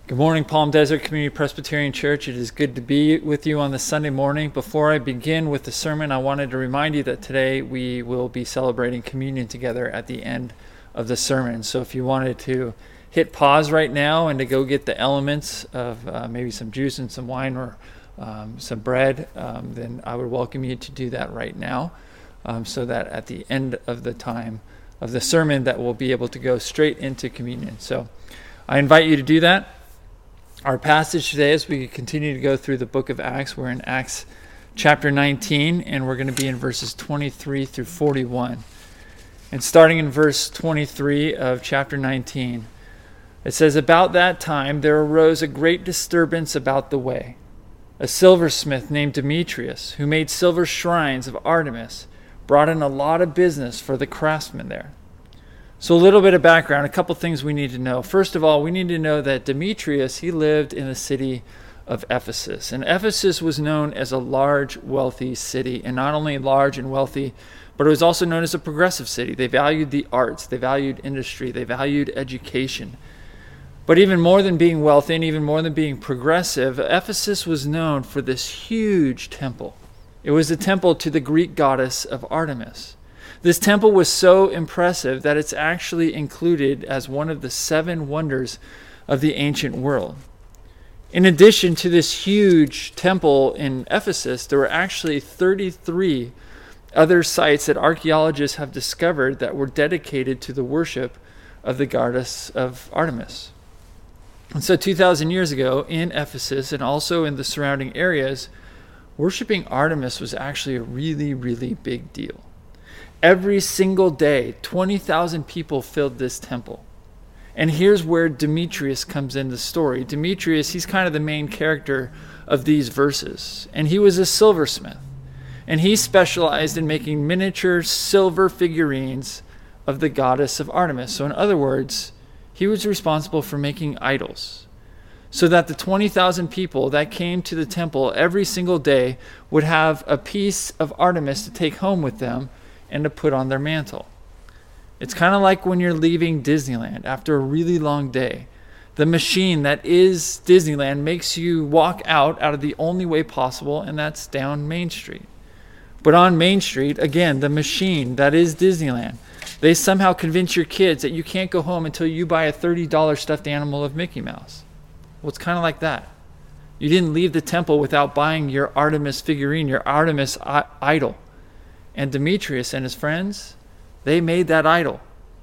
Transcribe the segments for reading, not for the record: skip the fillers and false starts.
Good morning, Palm Desert Community Presbyterian Church. It is good to be with you on this Sunday morning. Before I begin with the sermon, I wanted to remind you that today we will be celebrating communion together at the end of the sermon. So if you wanted to hit pause right now and to go get the elements of maybe some juice and some wine or some bread, then I would welcome you to do that right now, so that at the end of the time of the sermon that we'll be able to go straight into communion. So I invite you to do that. Our passage today, as we continue to go through the book of Acts, we're in Acts chapter 19, and we're going to be in verses 23 through 41. And starting in verse 23 of chapter 19, it says, "About that time there arose a great disturbance about the way. A silversmith named Demetrius, who made silver shrines of Artemis, brought in a lot of business for the craftsmen there." So a little bit of background, a couple things we need to know. First of all, we need to know that Demetrius, he lived in the city of Ephesus. And Ephesus was known as a large, wealthy city. And not only large and wealthy, but it was also known as a progressive city. They valued the arts, they valued industry, they valued education. But even more than being wealthy and even more than being progressive, Ephesus was known for this huge temple. It was a temple to the Greek goddess of Artemis. This temple was so impressive that it's actually included as one of the 7 wonders of the ancient world. In addition to this huge temple in Ephesus, there were actually 33 other sites that archaeologists have discovered that were dedicated to the worship of the goddess of Artemis. And so 2,000 years ago in Ephesus and also in the surrounding areas, worshiping Artemis was actually a really, really big deal. Every single day, 20,000 people filled this temple. And here's where Demetrius comes in the story. Demetrius, he's kind of the main character of these verses. And he was a silversmith. And he specialized in making miniature silver figurines of the goddess of Artemis. So in other words, he was responsible for making idols, so that the 20,000 people that came to the temple every single day would have a piece of Artemis to take home with them and to put on their mantle. It's kind of like when you're leaving Disneyland after a really long day. The machine that is Disneyland makes you walk out of the only way possible, and that's down Main Street. But on Main Street, again, the machine that is Disneyland, they somehow convince your kids that you can't go home until you buy a $30 stuffed animal of Mickey Mouse. Well, it's kind of like that. You didn't leave the temple without buying your Artemis figurine, your Artemis idol. And Demetrius and his friends, they made that idol.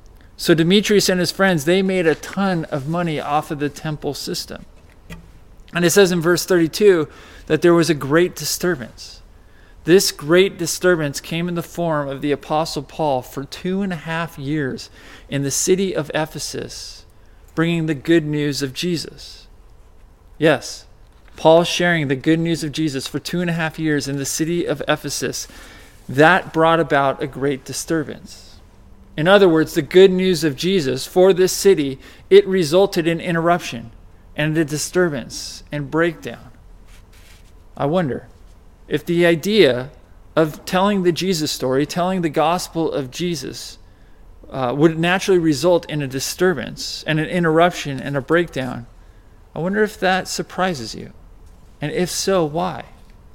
So Demetrius and his friends, they made a ton of money off of the temple system. And it says in verse 32 that there was a great disturbance. This great disturbance came in the form of the Apostle Paul for 2.5 years in the city of Ephesus, bringing the good news of Jesus. Yes, Paul sharing the good news of Jesus for 2.5 years in the city of Ephesus. That brought about a great disturbance. In other words, the good news of Jesus for this city, it resulted in interruption and a disturbance and breakdown. I wonder if the idea of telling the Jesus story, telling the gospel of Jesus, would naturally result in a disturbance and an interruption and a breakdown. I wonder if that surprises you. And if so, why?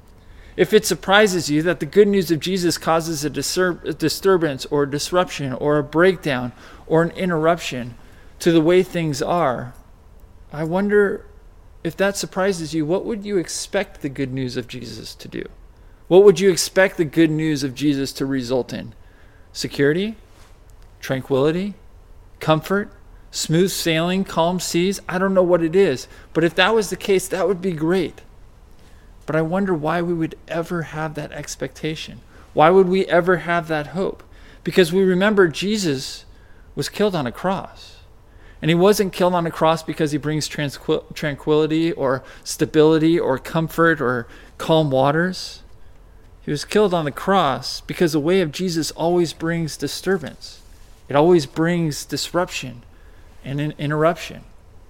If it surprises you that the good news of Jesus causes a disturbance or a disruption or a breakdown or an interruption to the way things are, I wonder if that surprises you, what would you expect the good news of Jesus to do? What would you expect the good news of Jesus to result in? Security? Tranquility? Comfort? Smooth sailing? Calm seas? I don't know what it is. But if that was the case, that would be great. But I wonder why we would ever have that expectation. Why would we ever have that hope? Because we remember Jesus was killed on a cross. And he wasn't killed on a cross because he brings tranquility or stability or comfort or calm waters. He was killed on the cross because the way of Jesus always brings disturbance. It always brings disruption and an interruption.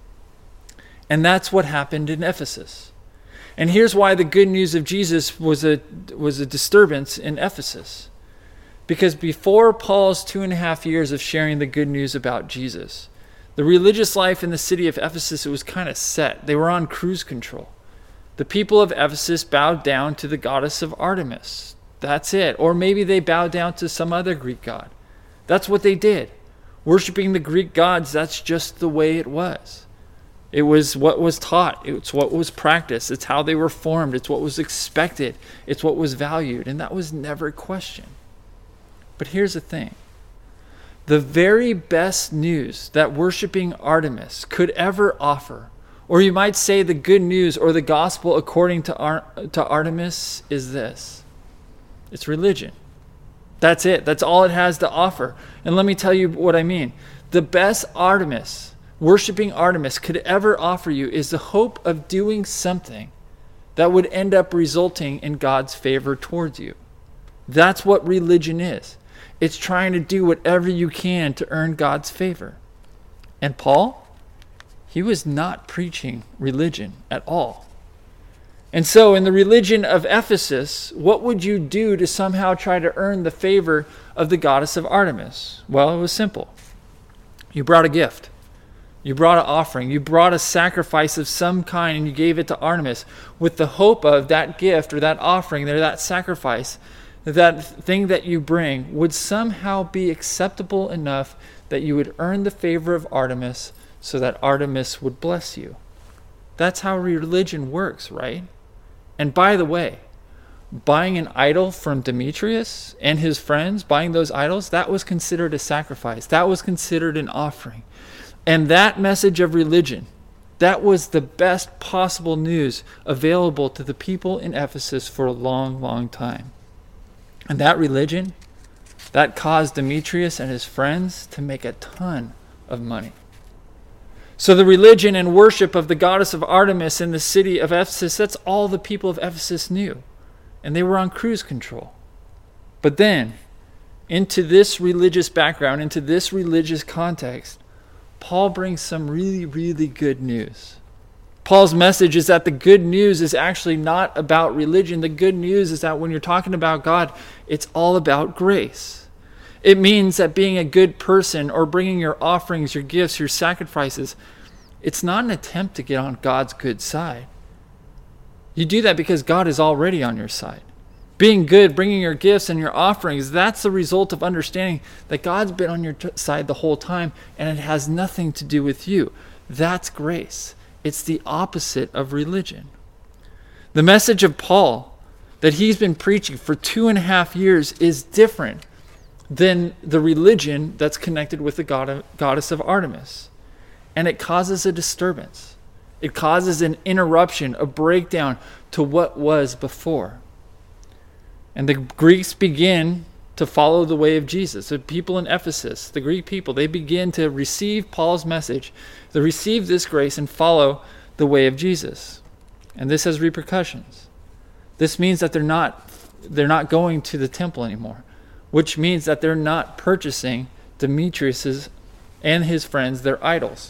And that's what happened in Ephesus. And here's why the good news of Jesus was a disturbance in Ephesus. Because before Paul's 2.5 years of sharing the good news about Jesus, The religious life in the city of Ephesus, it was kind of set. They were on cruise control. The people of Ephesus bowed down to the goddess of Artemis. That's it. Or maybe they bowed down to some other Greek god. That's what they did. Worshipping the Greek gods, that's just the way it was. It was what was taught. It's what was practiced. It's how they were formed. It's what was expected. It's what was valued. And that was never questioned. But here's the thing. The very best news that worshiping Artemis could ever offer, or you might say the good news or the gospel according to Artemis, is this. It's religion. That's it. That's all it has to offer. And let me tell you what I mean. The best Artemis, worshiping Artemis, could ever offer you is the hope of doing something that would end up resulting in God's favor towards you. That's what religion is. It's trying to do whatever you can to earn God's favor. And Paul, he was not preaching religion at all. And so in the religion of Ephesus, what would you do to somehow try to earn the favor of the goddess of Artemis? Well, it was simple. You brought a gift. You brought an offering. You brought a sacrifice of some kind and you gave it to Artemis with the hope of that gift or that offering or that sacrifice, that thing that you bring would somehow be acceptable enough that you would earn the favor of Artemis so that Artemis would bless you. That's how religion works, right? And by the way, buying an idol from Demetrius and his friends, buying those idols, that was considered a sacrifice. That was considered an offering. And that message of religion, that was the best possible news available to the people in Ephesus for a long, long time. And that religion, that caused Demetrius and his friends to make a ton of money. So the religion and worship of the goddess of Artemis in the city of Ephesus, that's all the people of Ephesus knew. And they were on cruise control. But then, into this religious background, into this religious context, Paul brings some really, really good news. Paul's message is that the good news is actually not about religion. The good news is that when you're talking about God, it's all about grace. It means that being a good person or bringing your offerings, your gifts, your sacrifices, it's not an attempt to get on God's good side. You do that because God is already on your side. Being good, bringing your gifts and your offerings, that's the result of understanding that God's been on your side the whole time and it has nothing to do with you. That's grace. It's the opposite of religion. The message of Paul that he's been preaching for 2.5 years is different than the religion that's connected with the goddess of Artemis. And it causes a disturbance. It causes an interruption, a breakdown to what was before. And the Greeks begin to follow the way of Jesus. The people in Ephesus, the Greek people, they begin to receive Paul's message, they receive this grace and follow the way of Jesus. And this has repercussions. This means that they're not going to the temple anymore, which means that they're not purchasing Demetrius's and his friends their idols.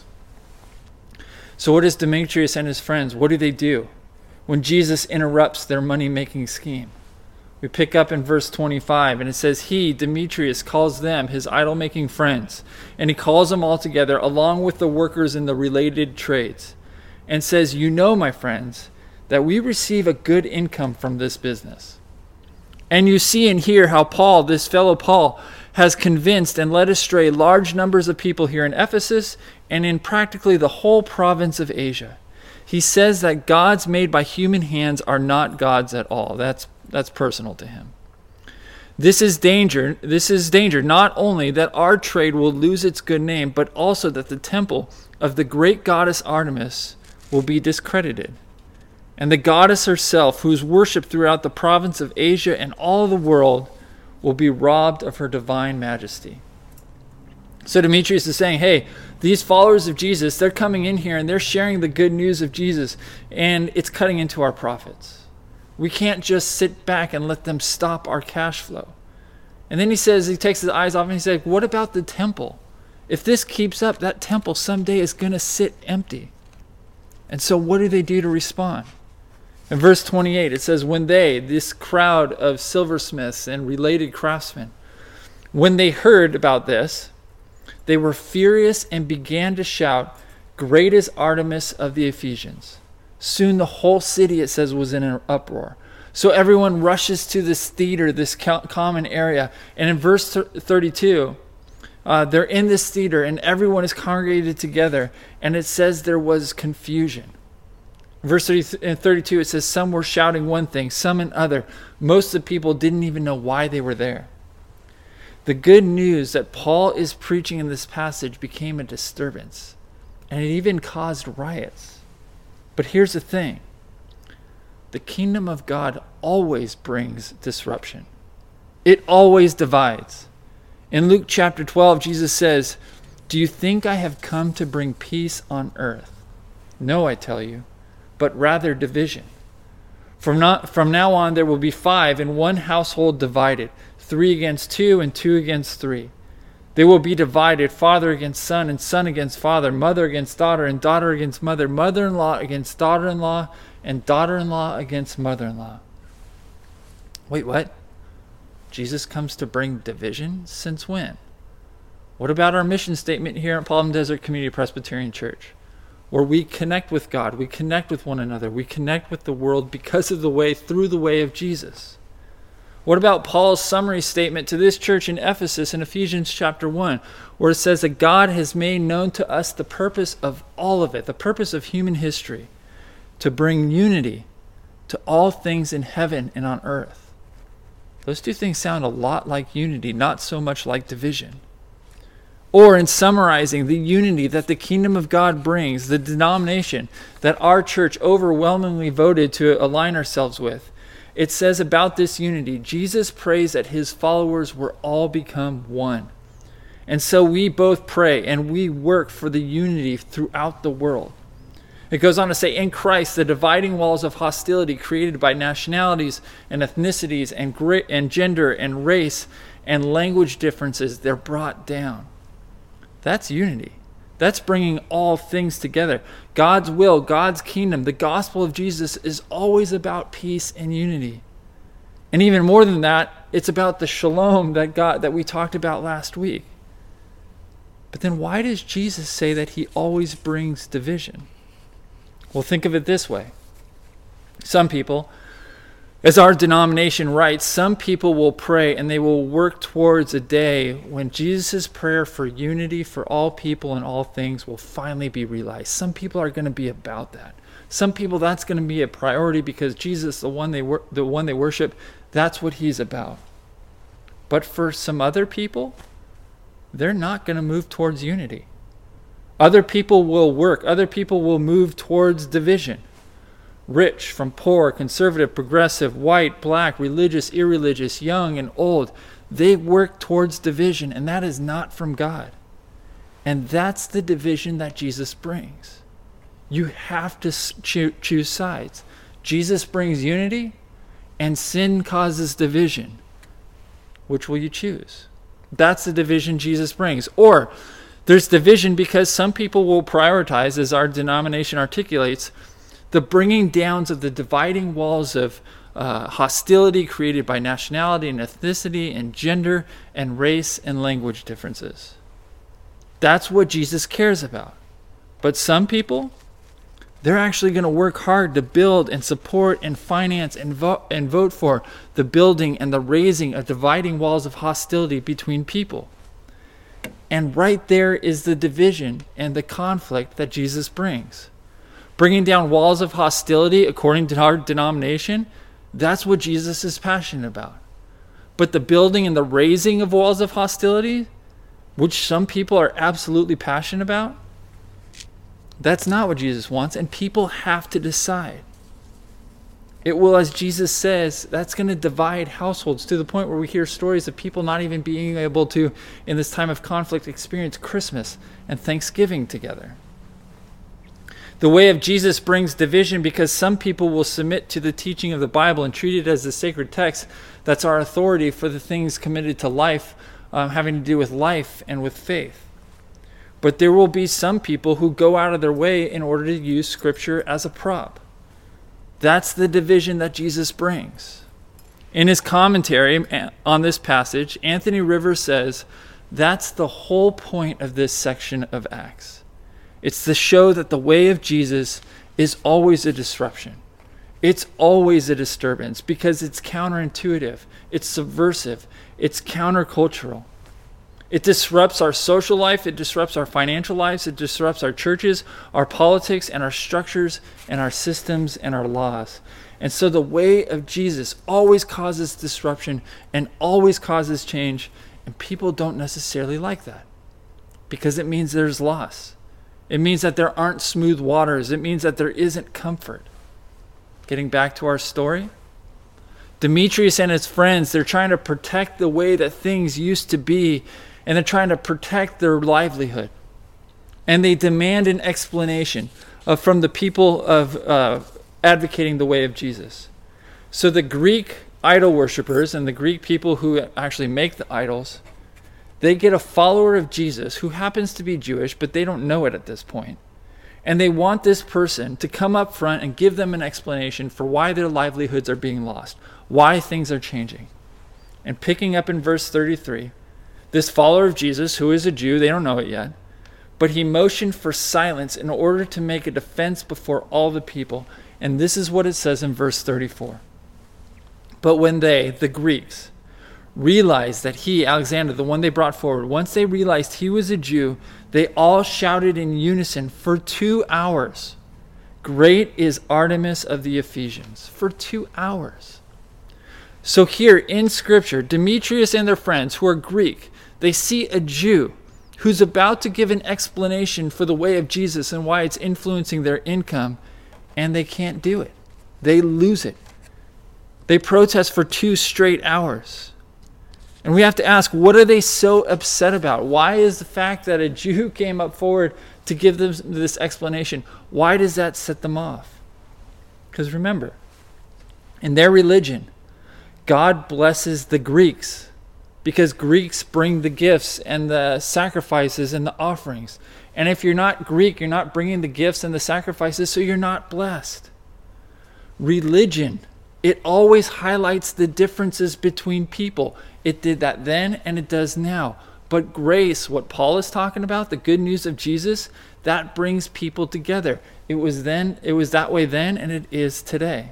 So what does Demetrius and his friends, what do when Jesus interrupts their money-making scheme? We pick up in verse 25, and it says, he, Demetrius, calls them his idol-making friends, and he calls them all together along with the workers in the related trades, and says, you know, my friends, that we receive a good income from this business. And you see and hear how Paul, this fellow Paul, has convinced and led astray large numbers of people here in Ephesus and in practically the whole province of Asia. He says that gods made by human hands are not gods at all. That's personal to him. This is danger not only that our trade will lose its good name, but also that the temple of the great goddess Artemis will be discredited. And the goddess herself, who is worshipped throughout the province of Asia and all the world, will be robbed of her divine majesty. So Demetrius is saying, hey, these followers of Jesus, they're coming in here and they're sharing the good news of Jesus, and it's cutting into our profits. We can't just sit back and let them stop our cash flow. And then he takes his eyes off and he says, what about the temple? If this keeps up, that temple someday is going to sit empty. And so what do they do to respond? In verse 28, it says, when they, this crowd of silversmiths and related craftsmen, when they heard about this, They were furious and began to shout, "Great is Artemis of the Ephesians." Soon the whole city, it says, was in an uproar. So everyone rushes to this theater, this common area. And in verse 32, they're in this theater and everyone is congregated together. And it says there was confusion. Verse 32, it says some were shouting one thing, some another. Most of the people didn't even know why they were there. The good news that Paul is preaching in this passage became a disturbance. And it even caused riots. But here's the thing. The kingdom of God always brings disruption. It always divides. In Luke chapter 12, Jesus says, "Do you think I have come to bring peace on earth? No, I tell you, but rather division. From now on, there will be 5 in one household divided, 3 against 2 and 2 against 3. They will be divided, father against son and son against father, mother against daughter and daughter against mother, mother-in-law against daughter-in-law and daughter-in-law against mother-in-law." Wait, what? Jesus comes to bring division? Since when? What about our mission statement here at Palm Desert Community Presbyterian Church? Where we connect with God, we connect with one another, we connect with the world because of the way, through the way of Jesus. What about Paul's summary statement to this church in Ephesus in Ephesians chapter 1, where it says that God has made known to us the purpose of all of it, the purpose of human history, to bring unity to all things in heaven and on earth? Those two things sound a lot like unity, not so much like division. Or in summarizing the unity that the kingdom of God brings, the denomination that our church overwhelmingly voted to align ourselves with, it says about this unity, Jesus prays that his followers will all become one. And so we both pray and we work for the unity throughout the world. It goes on to say, in Christ, the dividing walls of hostility created by nationalities and ethnicities and gender and race and language differences, they're brought down. That's unity. That's bringing all things together. God's will, God's kingdom, the gospel of Jesus is always about peace and unity. And even more than that, it's about the shalom that we talked about last week. But then why does Jesus say that he always brings division? Well, think of it this way. Some people, as our denomination writes, some people will pray and they will work towards a day when Jesus' prayer for unity for all people and all things will finally be realized. Some people are going to be about that. Some people, that's going to be a priority because Jesus, the one they worship, that's what he's about. But for some other people, they're not going to move towards unity. Other people will work. Other people will move towards division. Rich from poor, conservative, progressive, white, black, religious, irreligious, young and old. They work towards division, and that is not from God. And that's the division that Jesus brings. You have to choose sides. Jesus brings unity, and sin causes division. Which will you choose? That's the division Jesus brings. Or there's division because some people will prioritize, as our denomination articulates, the bringing downs of the dividing walls of hostility created by nationality and ethnicity and gender and race and language differences. That's what Jesus cares about. But some people, they're actually going to work hard to build and support and finance and vote for the building and the raising of dividing walls of hostility between people. And right there is the division and the conflict that Jesus brings. Bringing down walls of hostility, according to our denomination, that's what Jesus is passionate about. But the building and the raising of walls of hostility, which some people are absolutely passionate about, that's not what Jesus wants, and people have to decide. It will, as Jesus says, that's going to divide households to the point where we hear stories of people not even being able to, in this time of conflict, experience Christmas and Thanksgiving together. The way of Jesus brings division because some people will submit to the teaching of the Bible and treat it as the sacred text that's our authority for the things committed to life, having to do with life and with faith. But there will be some people who go out of their way in order to use Scripture as a prop. That's the division that Jesus brings. In his commentary on this passage, Anthony Rivers says, That's the whole point of this section of Acts. It's to show that the way of Jesus is always a disruption. It's always a disturbance because it's counterintuitive, it's subversive, it's countercultural. It disrupts our social life, it disrupts our financial lives, it disrupts our churches, our politics, and our structures, and our systems, and our laws. And so the way of Jesus always causes disruption and always causes change, and people don't necessarily like that because it means there's loss. It means that there aren't smooth waters. It means that there isn't comfort. Getting back to our story, Demetrius and his friends, they're trying to protect the way that things used to be, and they're trying to protect their livelihood. And they demand an explanation from the people of advocating the way of Jesus. So the Greek idol worshippers and the Greek people who actually make the idols, they get a follower of Jesus who happens to be Jewish, but they don't know it at this point. And they want this person to come up front and give them an explanation for why their livelihoods are being lost, why things are changing. And picking up in verse 33, this follower of Jesus, who is a Jew, they don't know it yet, but he motioned for silence in order to make a defense before all the people. And this is what it says in verse 34. But when they, the Greeks, realized that he, Alexander, the one they brought forward, once they realized he was a Jew, they all shouted in unison for 2 hours, "Great is Artemis of the Ephesians." For 2 hours. So here in Scripture, Demetrius and their friends who are Greek, they see a Jew who's about to give an explanation for the way of Jesus and why it's influencing their income, and they can't do it. They lose it. They protest for 2 straight hours. And we have to ask, what are they so upset about? Why is the fact that a Jew came up forward to give them this explanation, why does that set them off? Because remember, in their religion, God blesses the Greeks because Greeks bring the gifts and the sacrifices and the offerings. And if you're not Greek, you're not bringing the gifts and the sacrifices, so you're not blessed. Religion, it always highlights the differences between people. It did that then and it does now. But grace, what Paul is talking about, the good news of Jesus, that brings people together. It was that way then, and it is today.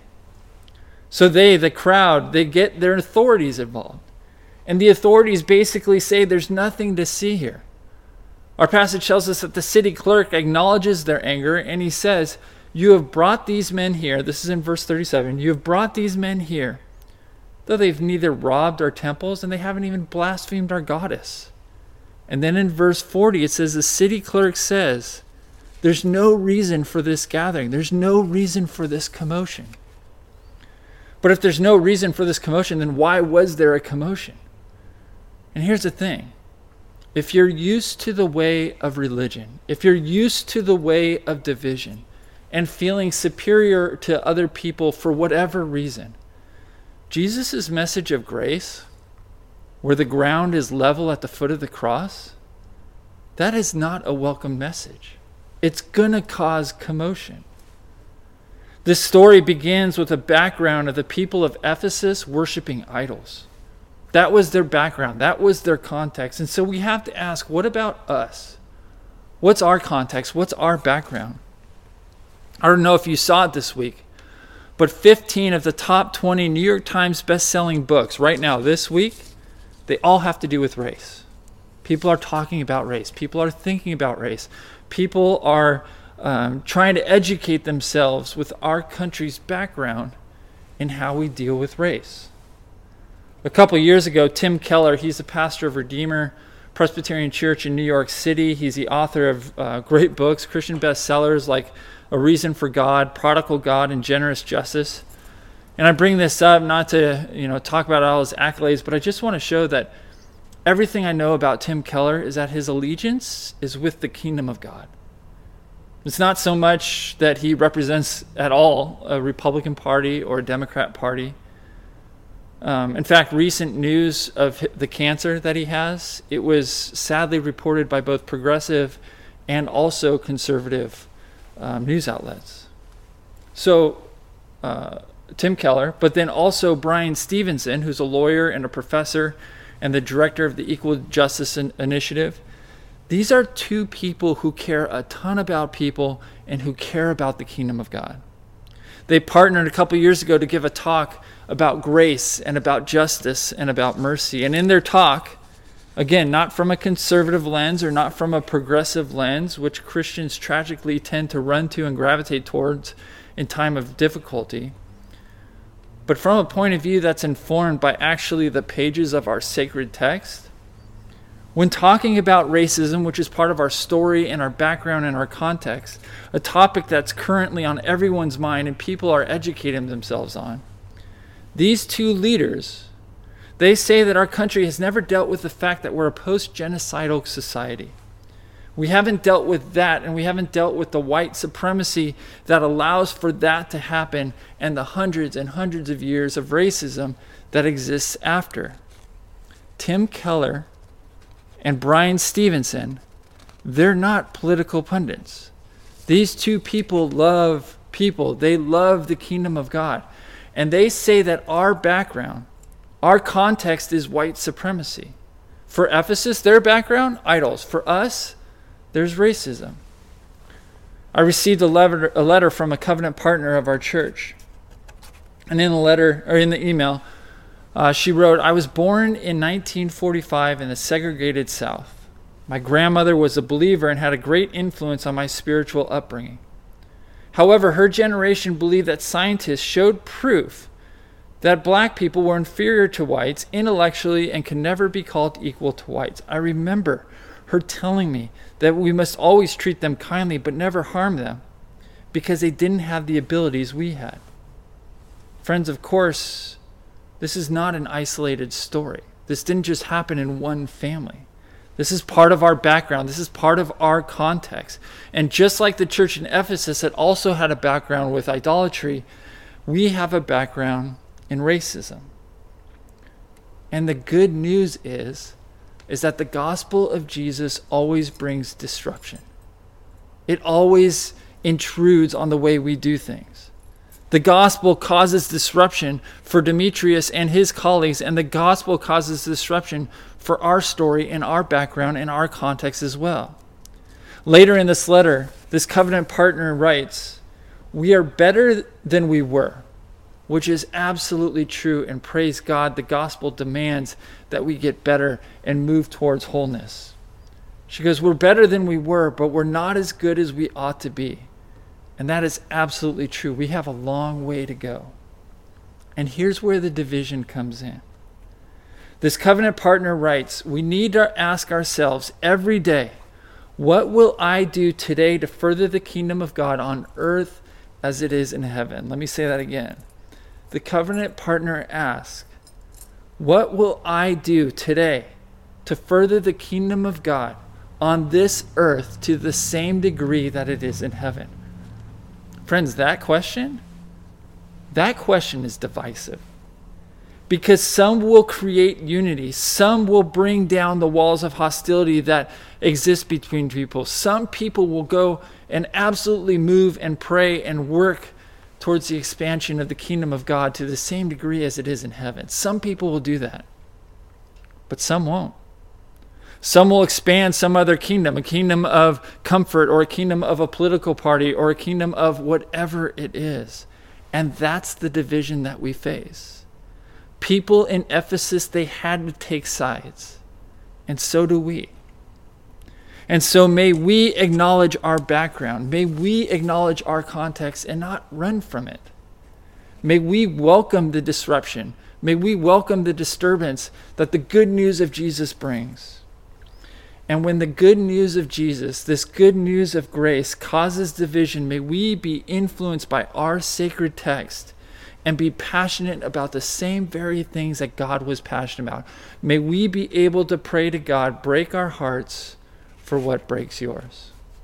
So they, the crowd, they get their authorities involved. And the authorities basically say there's nothing to see here. Our passage tells us that the city clerk acknowledges their anger, and he says, "You have brought these men here," this is in verse 37, "you have brought these men here, though they've neither robbed our temples and they haven't even blasphemed our goddess." And then in verse 40, it says, the city clerk says, there's no reason for this gathering. There's no reason for this commotion. But if there's no reason for this commotion, then why was there a commotion? And here's the thing. If you're used to the way of religion, if you're used to the way of division and feeling superior to other people for whatever reason, Jesus' message of grace, where the ground is level at the foot of the cross, that is not a welcome message. It's going to cause commotion. This story begins with a background of the people of Ephesus worshiping idols. That was their background. That was their context. And so we have to ask, what about us? What's our context? What's our background? I don't know if you saw it this week, but 15 of the top 20 New York Times best-selling books right now, this week, they all have to do with race. People are talking about race. People are thinking about race. People are trying to educate themselves with our country's background in how we deal with race. A couple years ago, Tim Keller, he's the pastor of Redeemer Presbyterian Church in New York City. He's the author of great books, Christian bestsellers like A Reason for God, Prodigal God, and Generous Justice. And I bring this up not to talk about all his accolades, but I just want to show that everything I know about Tim Keller is that his allegiance is with the kingdom of God. It's not so much that he represents at all a Republican Party or a Democrat Party. In fact, recent news of the cancer that he has, it was sadly reported by both progressive and also conservative news outlets. So Tim Keller, but then also Brian Stevenson, who's a lawyer and a professor and the director of the Equal Justice Initiative. These are two people who care a ton about people and who care about the kingdom of God. They partnered a couple years ago to give a talk about grace and about justice and about mercy. And in their talk, again, not from a conservative lens or not from a progressive lens, which Christians tragically tend to run to and gravitate towards in time of difficulty, but from a point of view that's informed by actually the pages of our sacred text. When talking about racism, which is part of our story and our background and our context, a topic that's currently on everyone's mind and people are educating themselves on, these two leaders, they say that our country has never dealt with the fact that we're a post-genocidal society. We haven't dealt with that, and we haven't dealt with the white supremacy that allows for that to happen and the hundreds and hundreds of years of racism that exists after. Tim Keller and Brian Stevenson, they're not political pundits. These two people love people. They love the kingdom of God. And they say that our background, our context is white supremacy. For Ephesus, their background, idols. For us, there's racism. I received a letter from a covenant partner of our church. And in the email, she wrote, "I was born in 1945 in the segregated South. My grandmother was a believer and had a great influence on my spiritual upbringing. However, her generation believed that scientists showed proof that black people were inferior to whites intellectually and could never be called equal to whites. I remember her telling me that we must always treat them kindly but never harm them because they didn't have the abilities we had." Friends, of course, this is not an isolated story. This didn't just happen in one family. This is part of our background. This is part of our context. And just like the church in Ephesus that also had a background with idolatry, we have a background in racism. And the good news is that the gospel of Jesus always brings disruption. It always intrudes on the way we do things. The gospel causes disruption for Demetrius and his colleagues, and the gospel causes disruption for our story and our background and our context as well. Later in this letter, this covenant partner writes, "We are better than we were," which is absolutely true, and praise God, the gospel demands that we get better and move towards wholeness. She goes, "We're better than we were, but we're not as good as we ought to be." And that is absolutely true. We have a long way to go. And here's where the division comes in. This covenant partner writes, "We need to ask ourselves every day, what will I do today to further the kingdom of God on earth as it is in heaven?" Let me say that again. The covenant partner asks, what will I do today to further the kingdom of God on this earth to the same degree that it is in heaven? Friends, that question is divisive. Because some will create unity. Some will bring down the walls of hostility that exist between people. Some people will go and absolutely move and pray and work towards the expansion of the kingdom of God to the same degree as it is in heaven. Some people will do that, but some won't. Some will expand some other kingdom, a kingdom of comfort or a kingdom of a political party or a kingdom of whatever it is. And that's the division that we face. People in Ephesus, they had to take sides, and so do we. And so may we acknowledge our background. May we acknowledge our context and not run from it. May we welcome the disruption. May we welcome the disturbance that the good news of Jesus brings. And when the good news of Jesus, this good news of grace, causes division, may we be influenced by our sacred text and be passionate about the same very things that God was passionate about. May we be able to pray to God, break our hearts for what breaks yours.